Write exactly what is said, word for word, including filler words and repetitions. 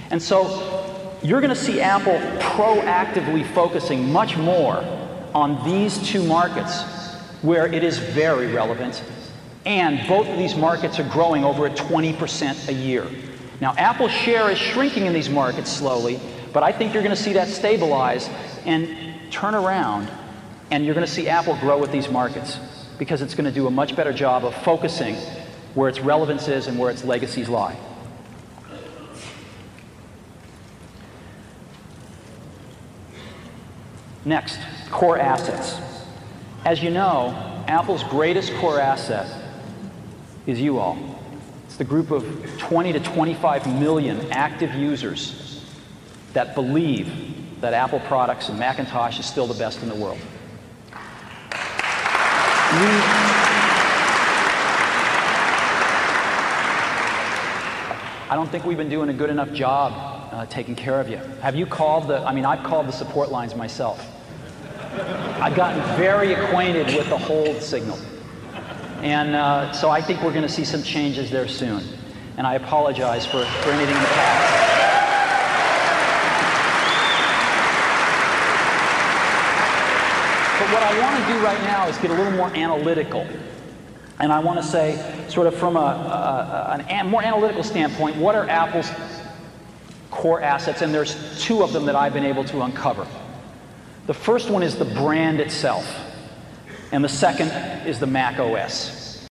And so you're going to see Apple proactively focusing much more on these two markets where it is very relevant, and both of these markets are growing over at twenty percent a year. Now, Apple's share is shrinking in these markets slowly, but I think you're going to see that stabilize and turn around, and you're going to see Apple grow with these markets because it's going to do a much better job of focusing where its relevance is and where its legacies lie. Next, core assets. As you know, Apple's greatest core asset is you all. It's the group of twenty to twenty-five million active users that believe that Apple products and Macintosh is still the best in the world. We, I don't think we've been doing a good enough job uh, taking care of you. Have you called the, I mean, I've called the support lines myself. I've gotten very acquainted with the hold signal. And uh, so I think we're going to see some changes there soon. And I apologize for, for anything in the past. But what I want to do right now is get a little more analytical. And I want to say, sort of from a, a, a, a more analytical standpoint, what are Apple's core assets? And there's two of them that I've been able to uncover. The first one is the brand itself, and the second is the Mac O S.